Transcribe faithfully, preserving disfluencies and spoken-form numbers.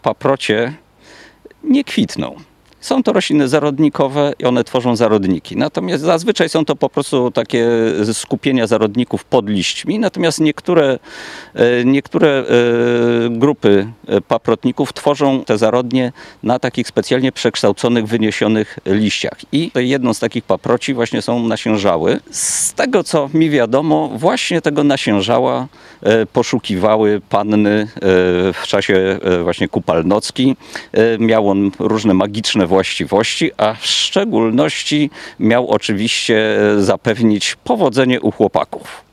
Paprocie nie kwitną. Są to rośliny zarodnikowe i one tworzą zarodniki. Natomiast zazwyczaj są to po prostu takie skupienia zarodników pod liśćmi. Natomiast niektóre, niektóre grupy paprotników tworzą te zarodnie na takich specjalnie przekształconych, wyniesionych liściach. I jedną z takich paproci właśnie są nasiężały. Z tego, co mi wiadomo, właśnie tego nasiężała poszukiwały panny w czasie właśnie kupalnocki. Miał on różne magiczne właściwości, a w szczególności miał oczywiście zapewnić powodzenie u chłopaków.